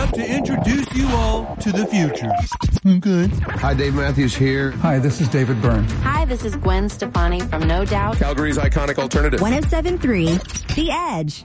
love to introduce you all to the future. Okay. Hi, Dave Matthews here. Hi, this is David Byrne. Hi, this is Gwen Stefani from No Doubt. Calgary's iconic alternative. 107.3 The Edge.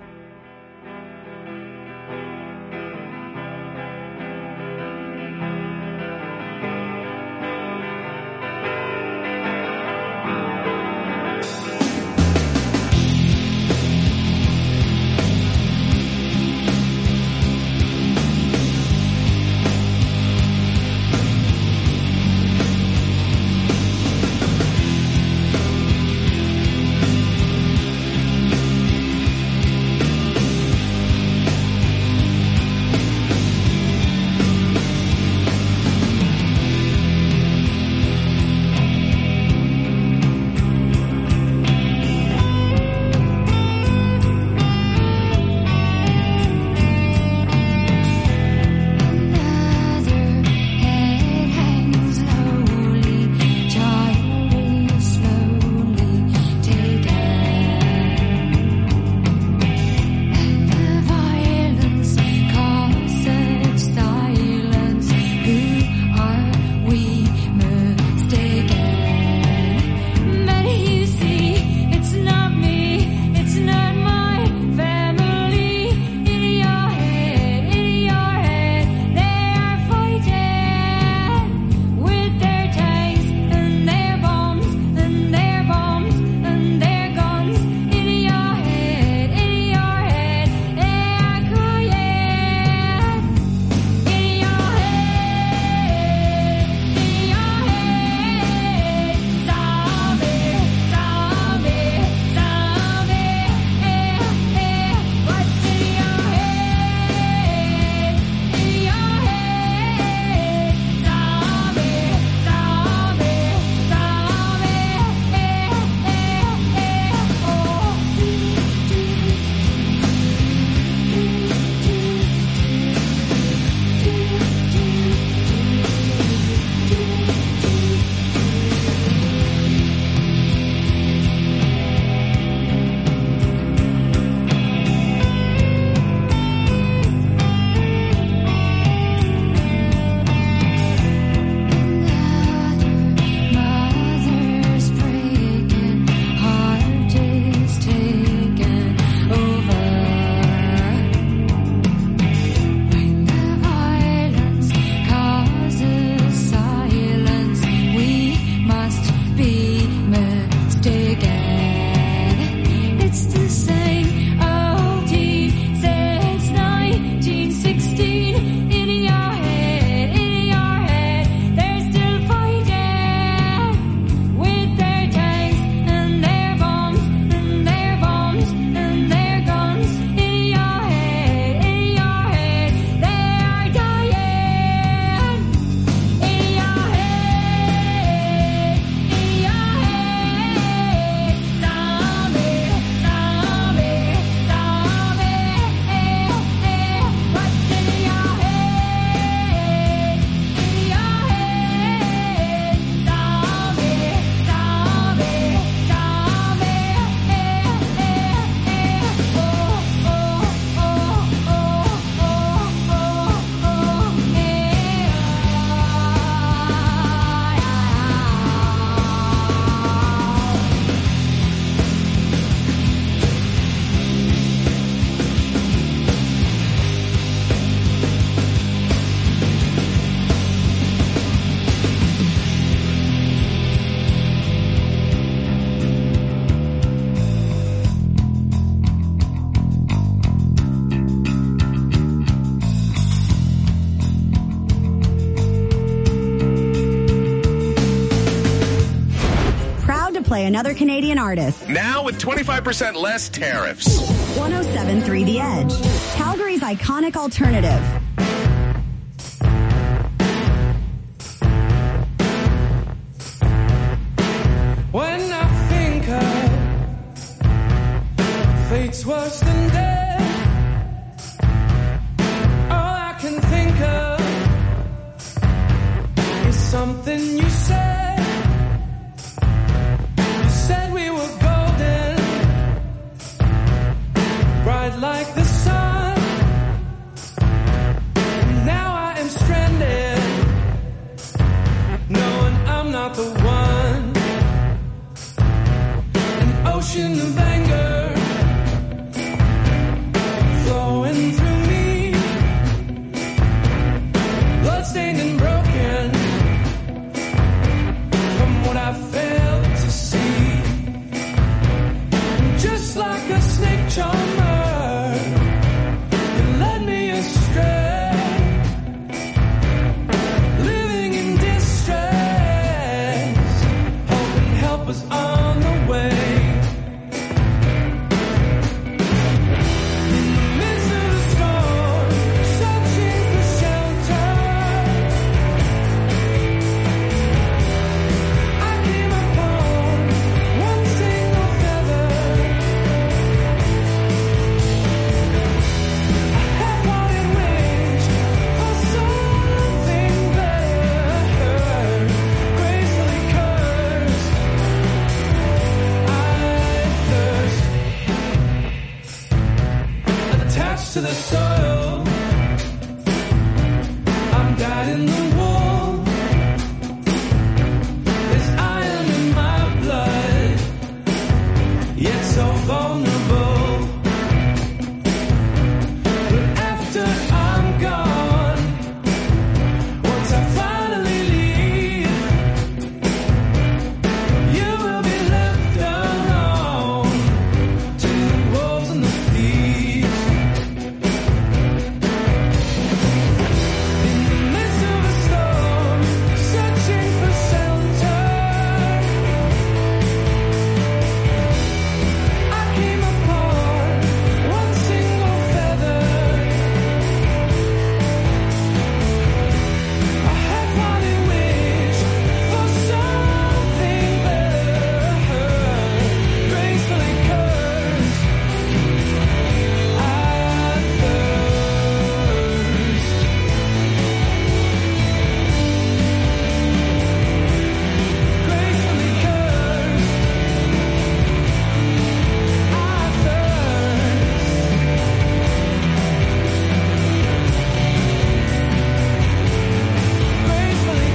Play another Canadian artist. Now with 25% less tariffs. 107.3 The Edge. Calgary's iconic alternative. When I think of fate's worse than death, all I can think of is something you said. Said we were golden, bright like the sun. bloodstained and broken from what I failed to see. Just like a snake charmer, you led me astray. Living in distress, hoping help was on the way. In the midst of the storm, searching for shelter, I came upon one single feather. I half-hearted wish for something better, gracefully cursed. I thirst, attached to the soil. I'm dyed in the wool. There's iron in my blood, yet so vulnerable. But after I'm gone, once I finally leave, you will be left alone to the wolves and the thieves. In the midst of a storm, searching for shelter, I came upon one single feather. I half-hearted wish for something better, gracefully cursed. I thirst, gracefully cursed. I thirst, gracefully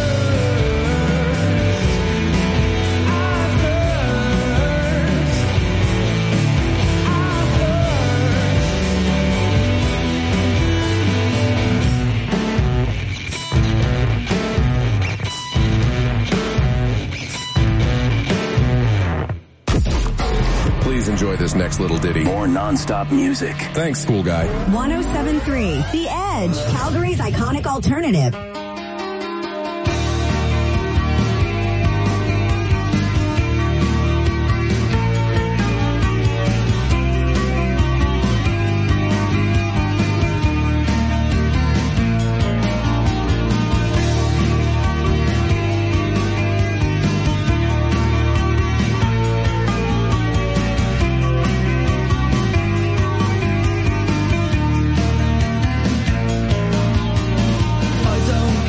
Please enjoy this next little ditty. More non-stop music. Thanks, cool guy. 107.3 The Edge, Calgary's iconic alternative. I don't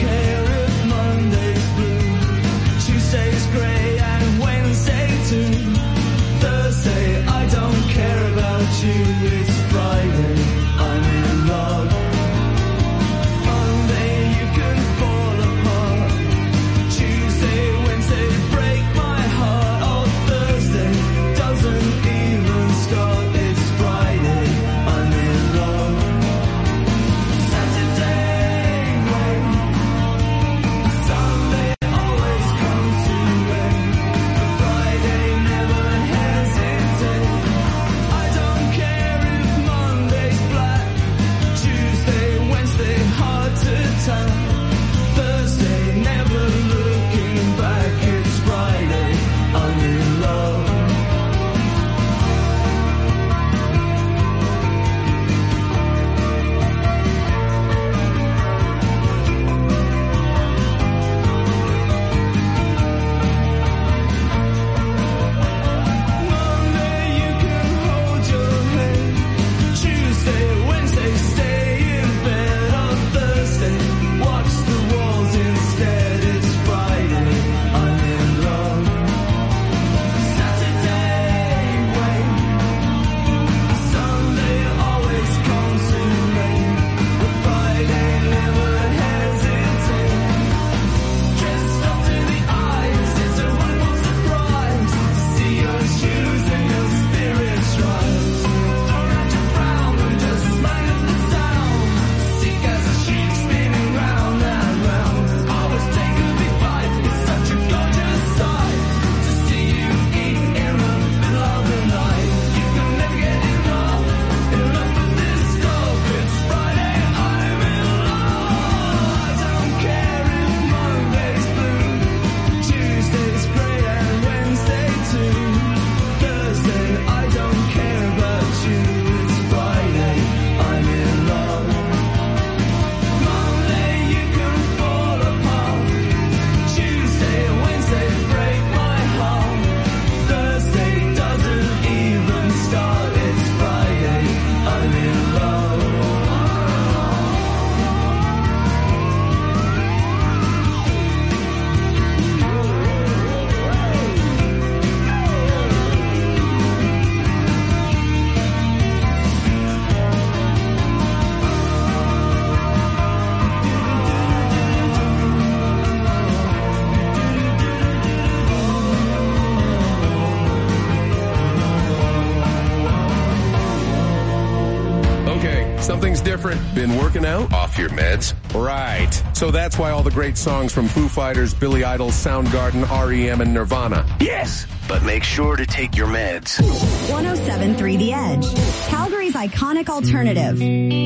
different? Been working out? Off your meds? Right. So that's why all the great songs from Foo Fighters, Billy Idol, Soundgarden, REM, and Nirvana. Yes, but make sure to take your meds. 107.3 The Edge, Calgary's iconic alternative.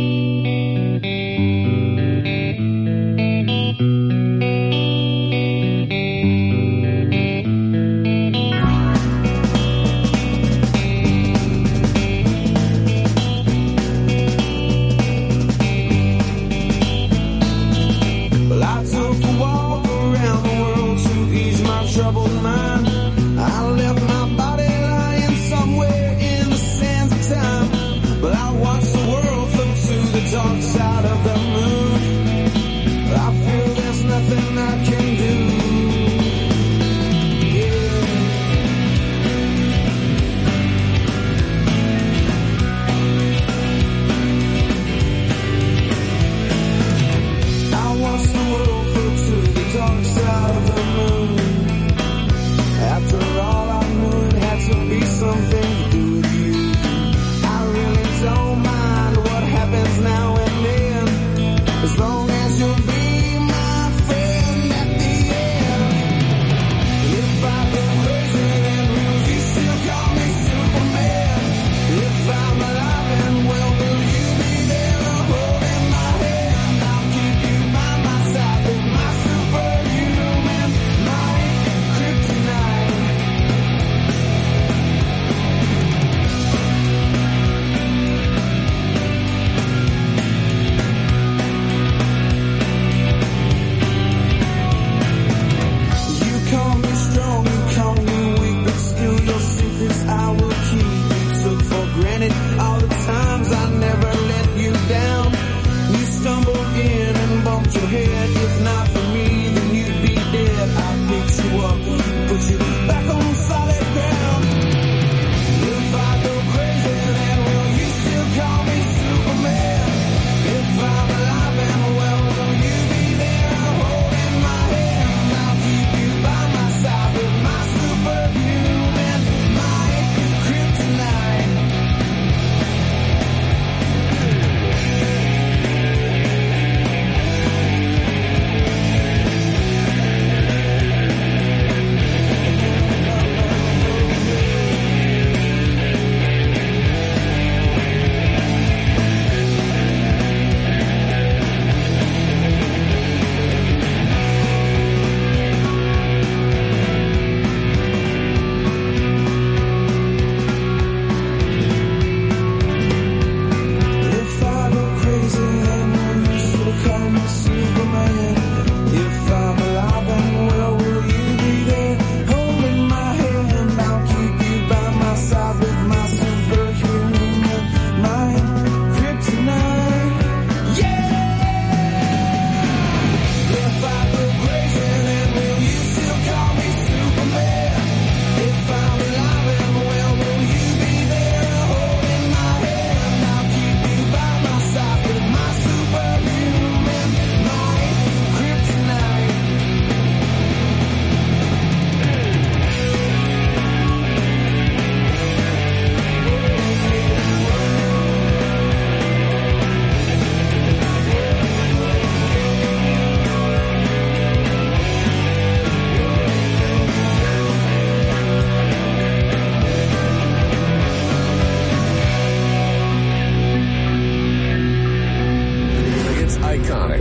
iconic.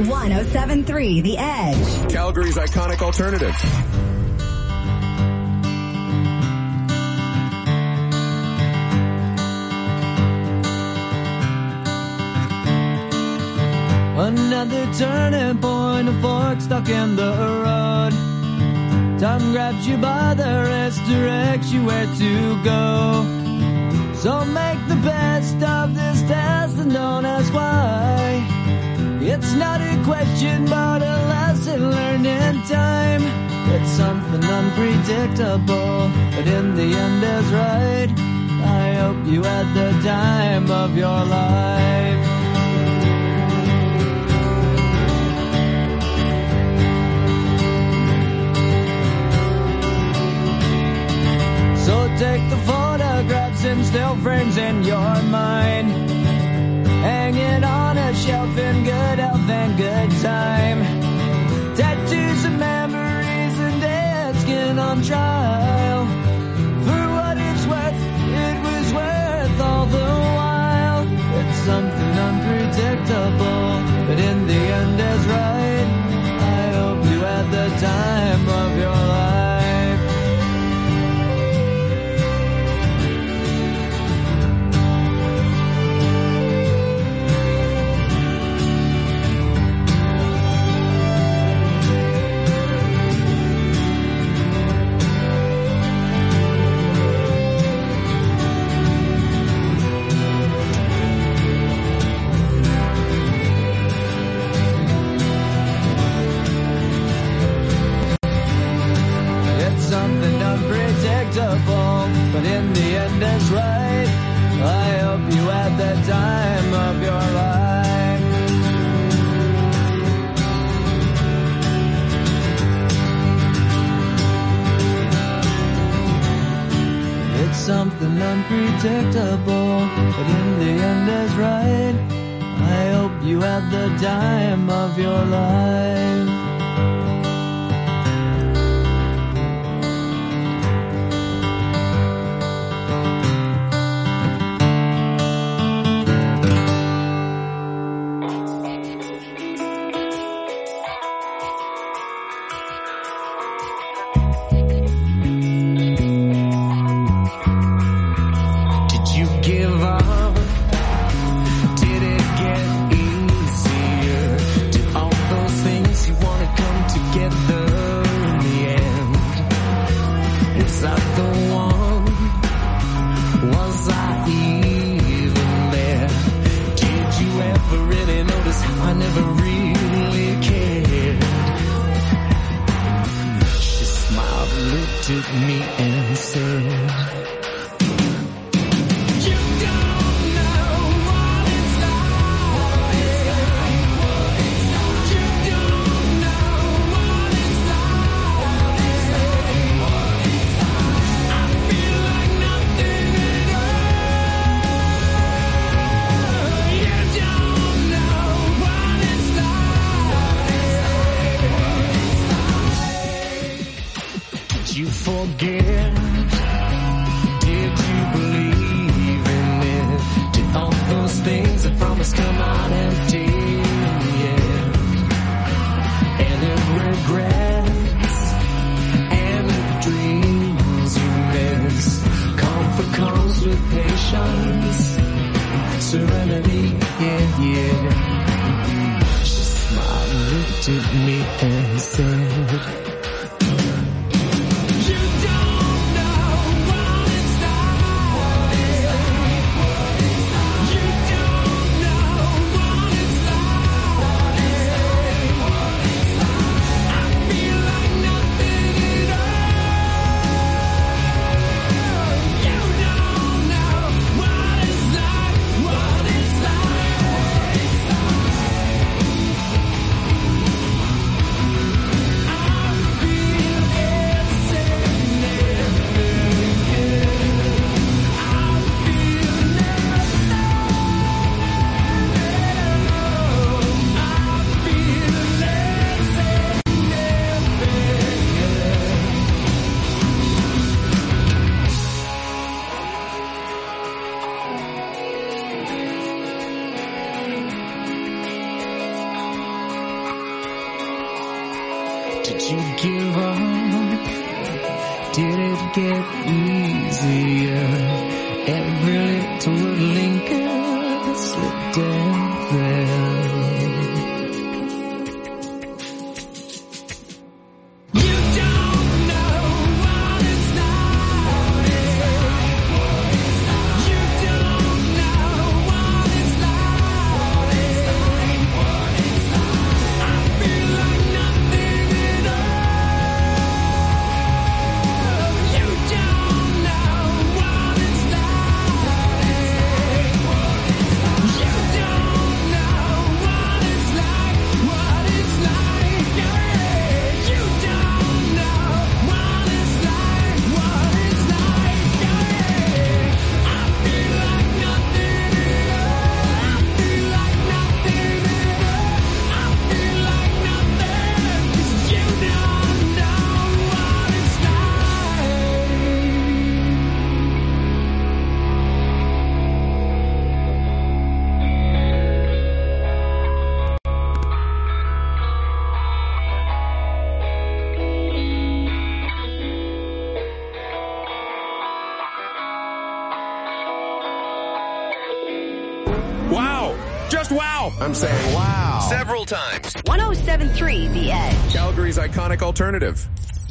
107.3 The Edge. Calgary's iconic alternative. Another turning point, a fork stuck in the road. Time grabs you by the wrist, directs you where to go. So make the best of this test and don't ask why. It's not a question but a lesson learned in time. It's something unpredictable, but in the end is right. I hope you had the time of your life. So take the photographs and still frames in your mind, hanging on a shelf one trial. For what it's worth, it was worth all the while. It's something unpredictable, but in the end is right. I hope you had the time of your life. But in the end it's right. I hope you had the time of your life. It's something unpredictable, but in the end it's right. I hope you had the time of your life. wow. I'm saying wow. Several times. 107.3 The Edge. Calgary's iconic alternative.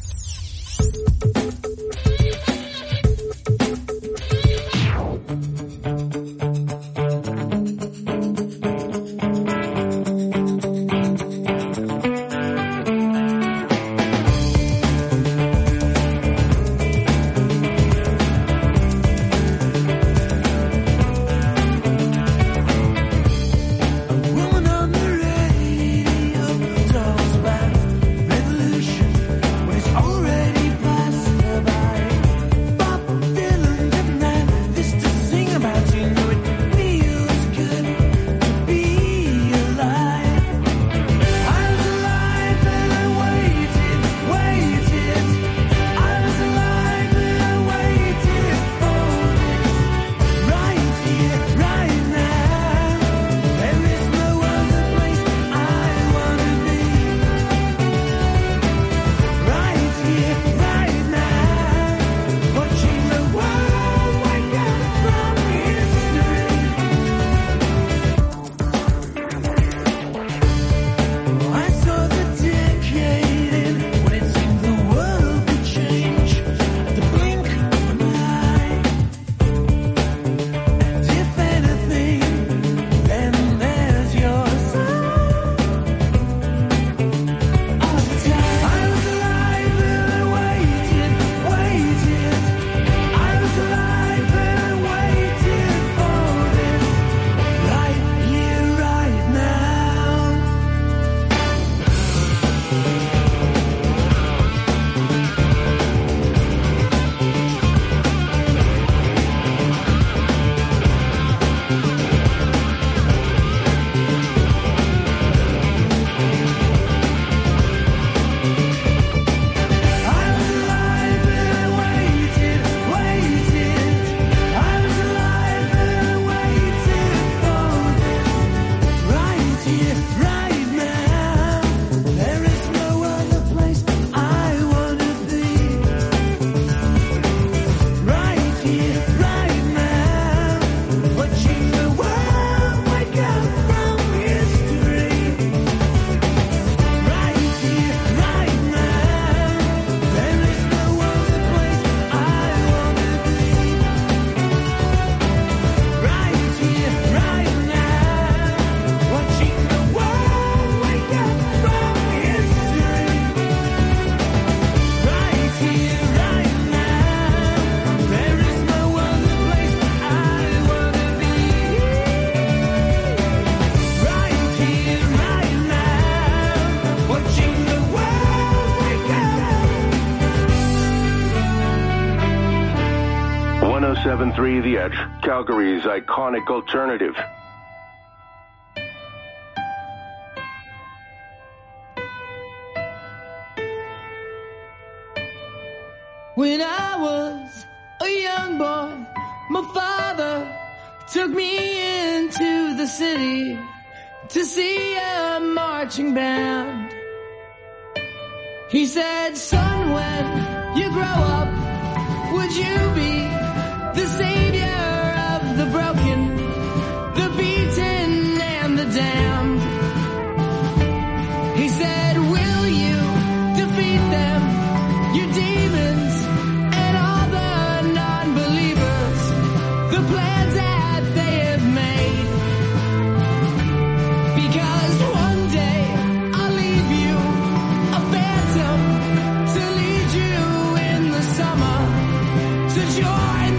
The Edge, Calgary's iconic alternative. When I was a young boy, my father took me into the city to see a marching band. He said, son, when you grow up, would you be the savior of the broken, the beaten, and the damned? He said, will you defeat them, your demons, and all the non-believers, the plans that they have made? Because one day I'll leave you a phantom to lead you in the summer to joy.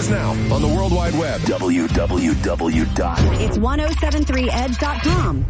us now on the World Wide Web. It's 1073edge.com.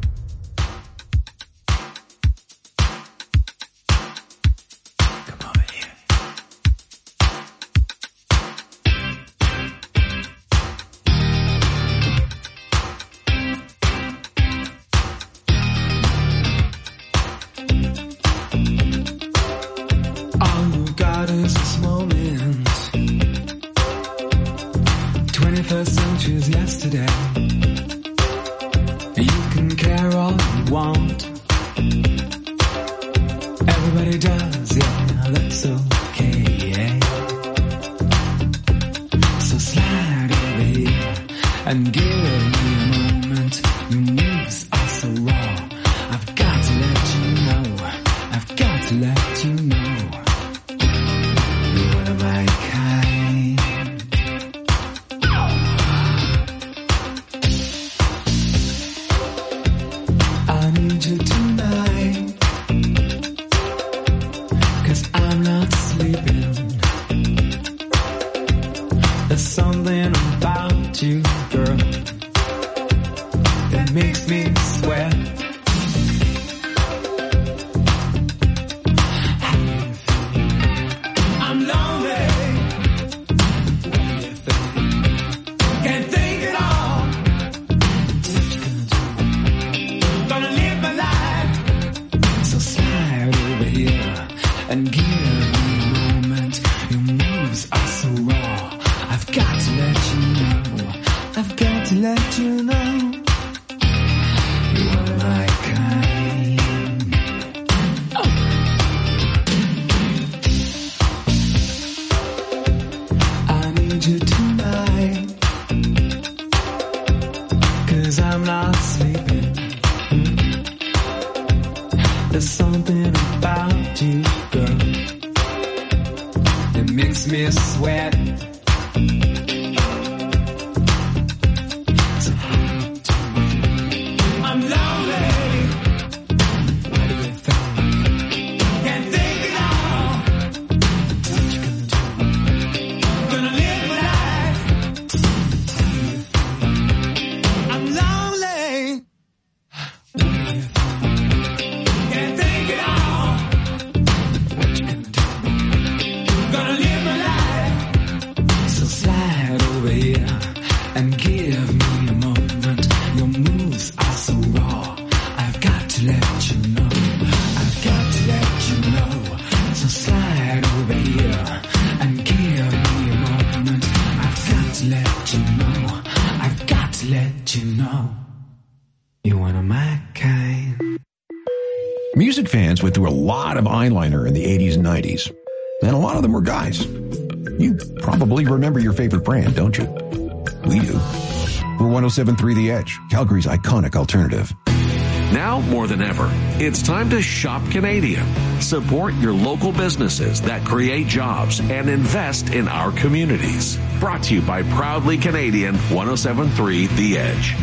Music fans went through a lot of eyeliner in the 80s and 90s, and a lot of them were guys. You probably remember your favorite brand, don't you? We do. We're 107.3 The Edge, Calgary's iconic alternative. Now more than ever, it's time to shop Canadian. Support your local businesses that create jobs and invest in our communities. Brought to you by Proudly Canadian 107.3 The Edge.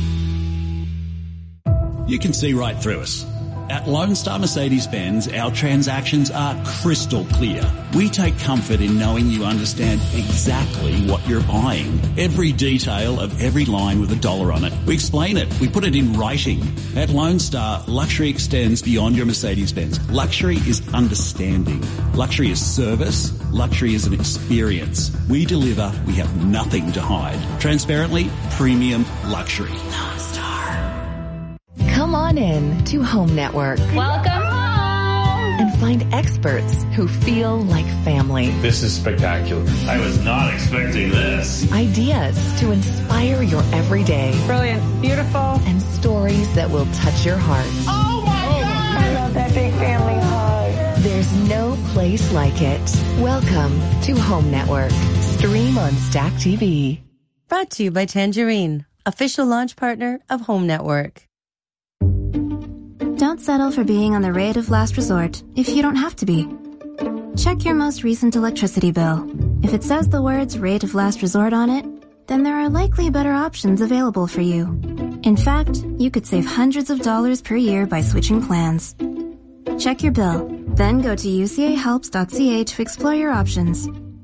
You can see right through us. At Lone Star Mercedes-Benz, our transactions are crystal clear. We take comfort in knowing you understand exactly what you're buying. Every detail of every line with a dollar on it. We explain it. We put it in writing. At Lone Star, luxury extends beyond your Mercedes-Benz. Luxury is understanding. Luxury is service. Luxury is an experience. We deliver. We have nothing to hide. Transparently, premium luxury. Lone Star. Come on in to Home Network. Welcome home! And find experts who feel like family. This is spectacular. I was not expecting this. Ideas to inspire your everyday. Brilliant. Beautiful. And stories that will touch your heart. Oh my God! I love that big family hug. There's no place like it. Welcome to Home Network. Stream on Stack TV. Brought to you by Tangerine, official launch partner of Home Network. Don't settle for being on the rate of last resort if you don't have to be. Check your most recent electricity bill. If it says the words rate of last resort on it, then there are likely better options available for you. In fact, you could save hundreds of dollars per year by switching plans. Check your bill, then go to ucahelps.ca to explore your options.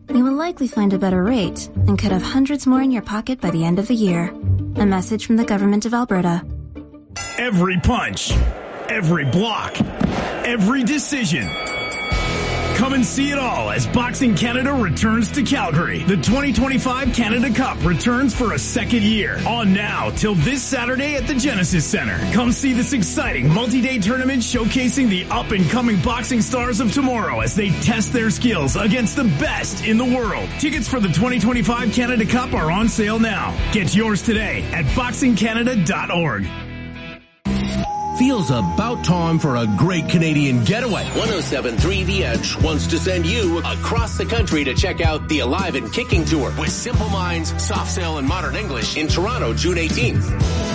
you will likely find a better rate and could have hundreds more in your pocket by the end of the year. A message from the Government of Alberta. Every punch, every block, every decision. Come and see it all as Boxing Canada returns to Calgary. The 2025 Canada Cup returns for a second year. On now till this Saturday at the Genesis Center. Come see this exciting multi-day tournament showcasing the up-and-coming boxing stars of tomorrow as they test their skills against the best in the world. Tickets for the 2025 Canada Cup are on sale now. Get yours today at boxingcanada.org. Feels about time for a great Canadian getaway. 107.3 The Edge wants to send you across the country to check out the Alive and Kicking Tour with Simple Minds, Soft Sail, and Modern English in Toronto, June 18th.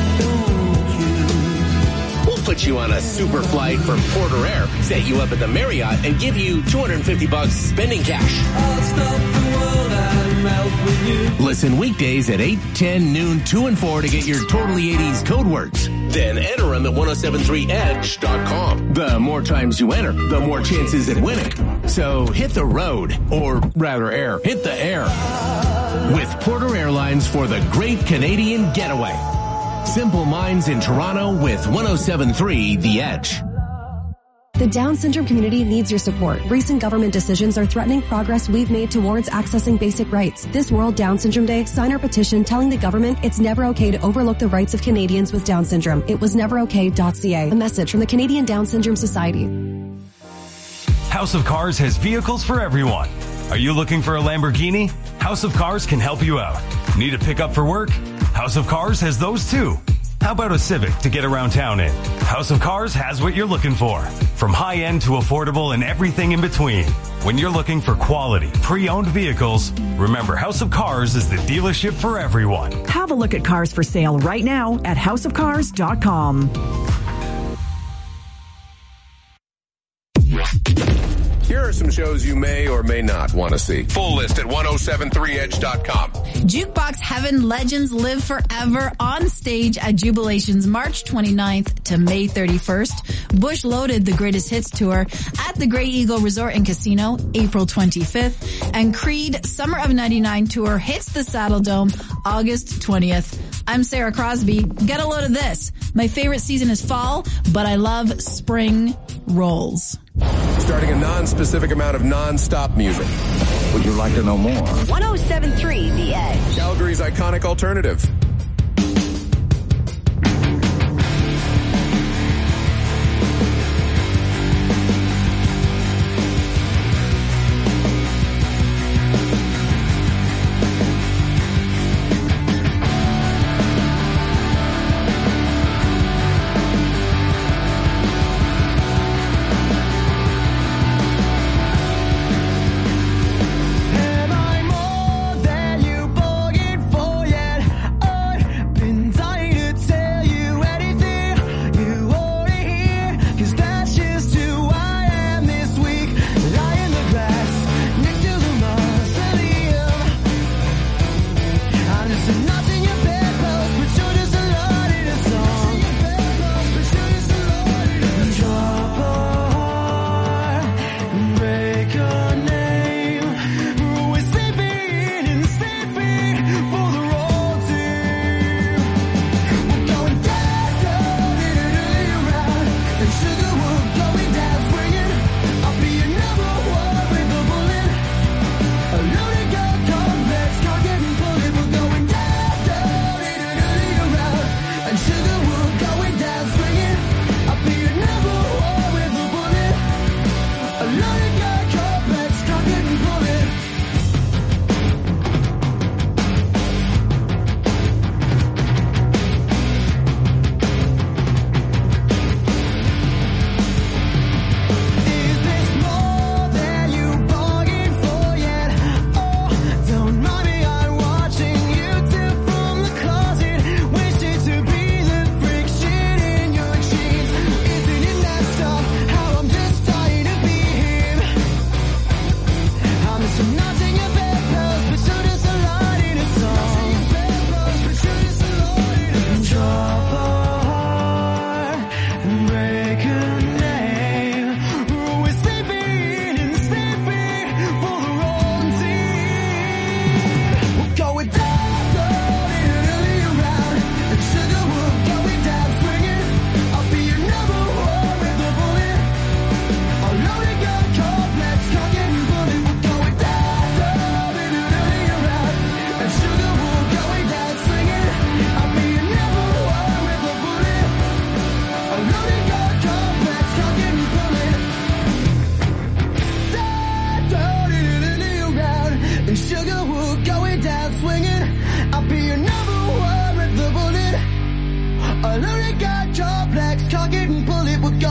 We'll put you on a super flight from Port-Air, set you up at the Marriott, and give you $250 spending cash. I'll stop the world and melt with you. Listen weekdays at 8, 10, noon, 2, and 4 to get your totally 80s code words. Then enter them at 1073edge.com. The more times you enter, the more chances at winning. So hit the road, or rather air, hit the air with Porter Airlines for the great Canadian getaway. Simple Minds in Toronto with 107.3 The Edge. The Down syndrome community needs your support. Recent government decisions are threatening progress we've made towards accessing basic rights. This World Down Syndrome Day, sign our petition telling the government it's never okay to overlook the rights of Canadians with Down syndrome. It was neverokay.ca. A message from the Canadian Down Syndrome Society. House of Cars has vehicles for everyone. Are you looking for a Lamborghini? House of Cars can help you out. Need a pickup for work? House of Cars has those too. How about a Civic to get around town in? House of Cars has what you're looking for. From high-end to affordable and everything in between. When you're looking for quality, pre-owned vehicles, remember House of Cars is the dealership for everyone. Have a look at cars for sale right now at houseofcars.com. Here are some shows you may or may not want to see. Full list at 1073edge.com. Jukebox Heaven Legends Live Forever on stage at Jubilations March 29th to May 31st. Bush Loaded The Greatest Hits Tour at the Grey Eagle Resort and Casino April 25th. And Creed Summer of 99 Tour hits the Saddle Dome August 20th. I'm Sarah Crosby. Get a load of this. My favorite season is fall, but I love spring rolls. Starting a non-specific amount of non-stop music. Would you like to know more? 107.3 The Edge. Calgary's iconic alternative.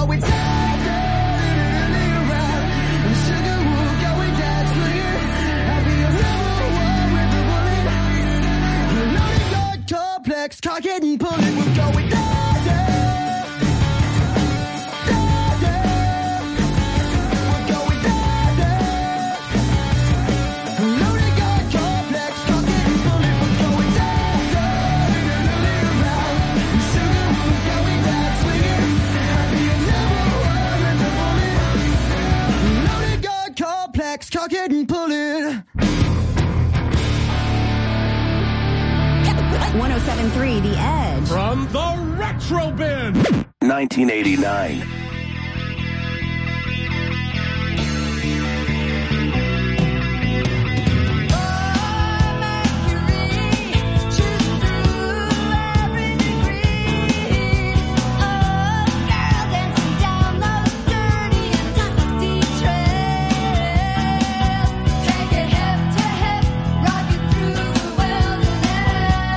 going down, down, around. And sugar, we're going down, swinging. I'll be a number one with a bullet. Loaded gun complex, cock it and pull it. We're going down, down. Cock it and pull it. 107.3 The Edge. From the Retro Bin. 1989.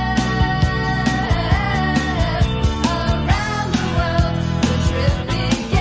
Around the world, the trip began.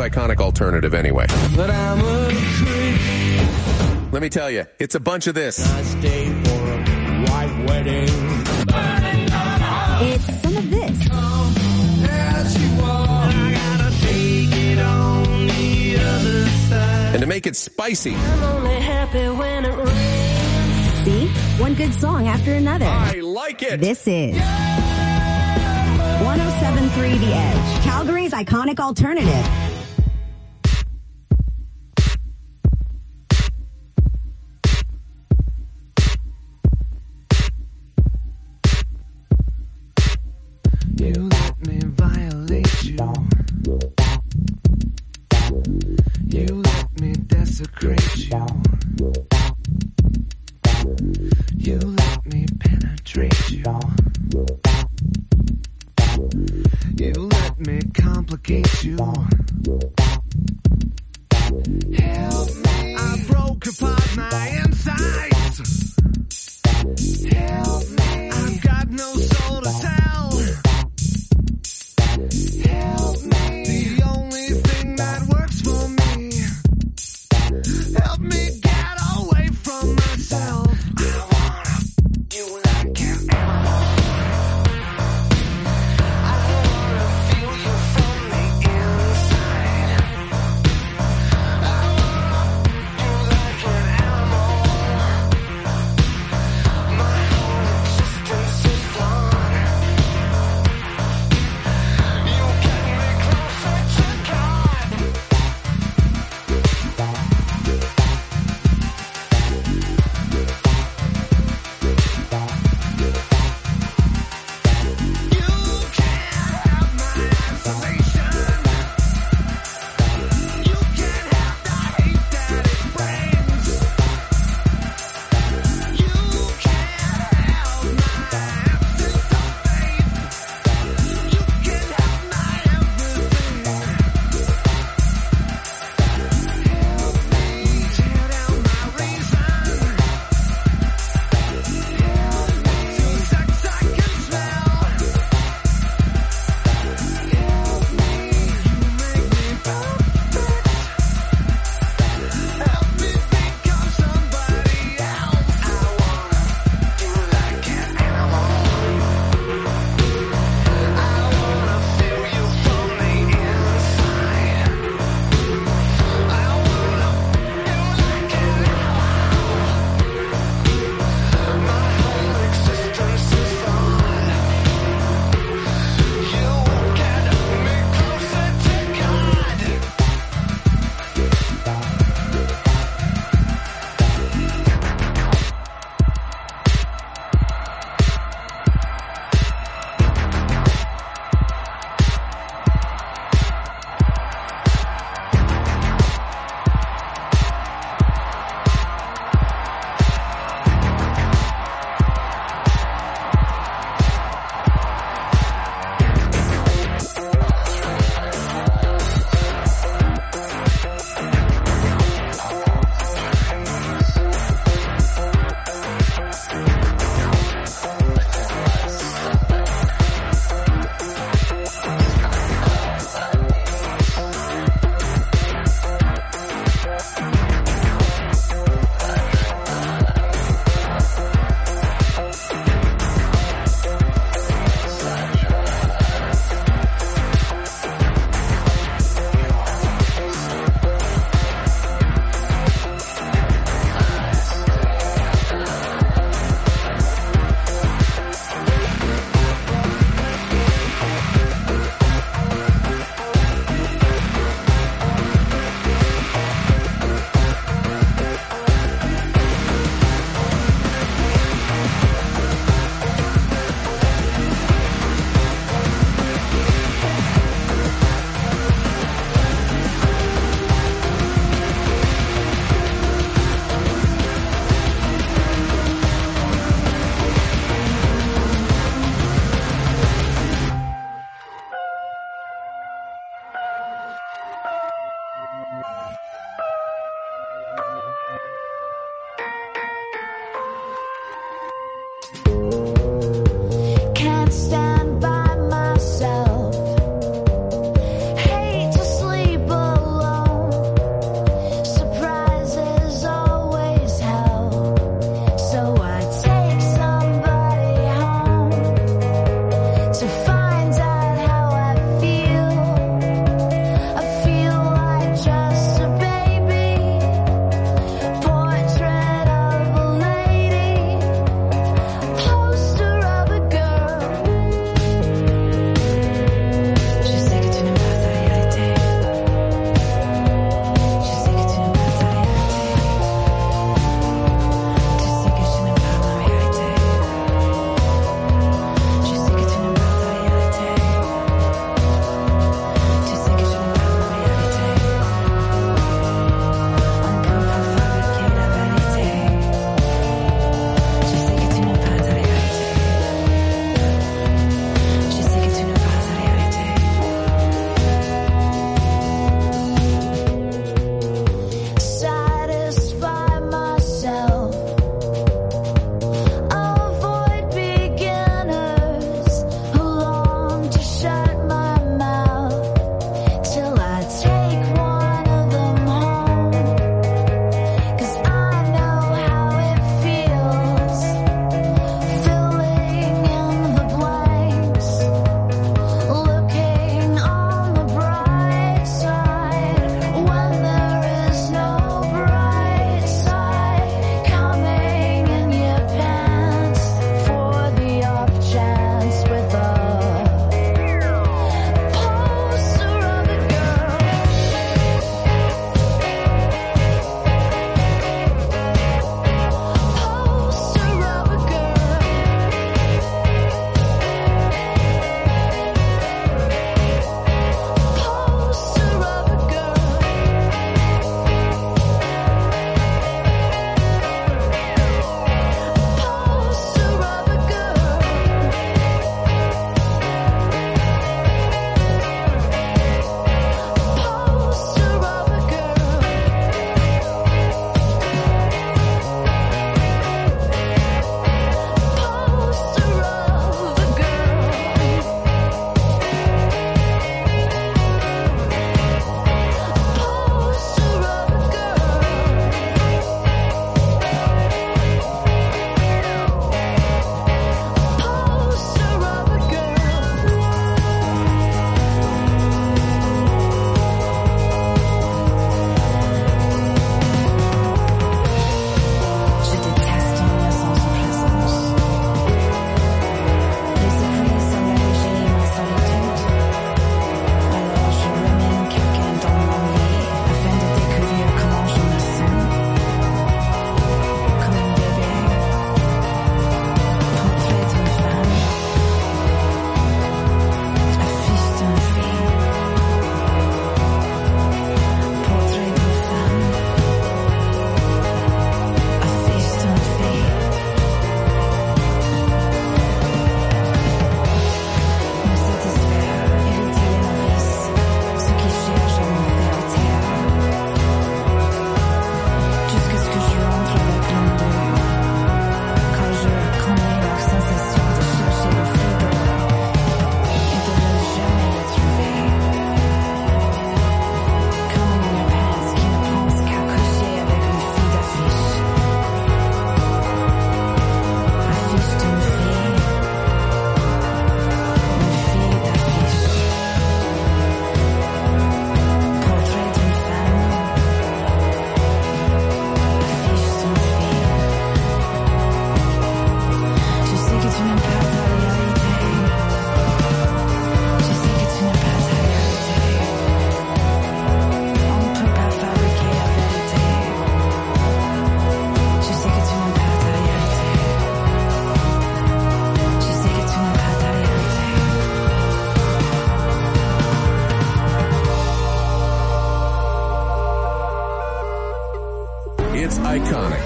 iconic alternative anyway. But I'm a creep. Let me tell you, it's a bunch of this. I stay for a white wedding. It's some of this. And to make it spicy, I'm only happy when it rains. See? One good song after another. I like it. This is 107.3 The Edge, Calgary's iconic alternative. You let me violate you. You let me desecrate you. You let me penetrate you. You let me complicate you. Help me. I broke apart my insides. Help me. I've got no soul to tell. Help me. The only thing that works for me. Help me get away from myself. I wanna you like it. I wanna feel you from the inside.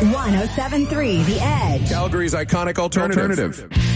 107.3 The Edge. Calgary's iconic alternative.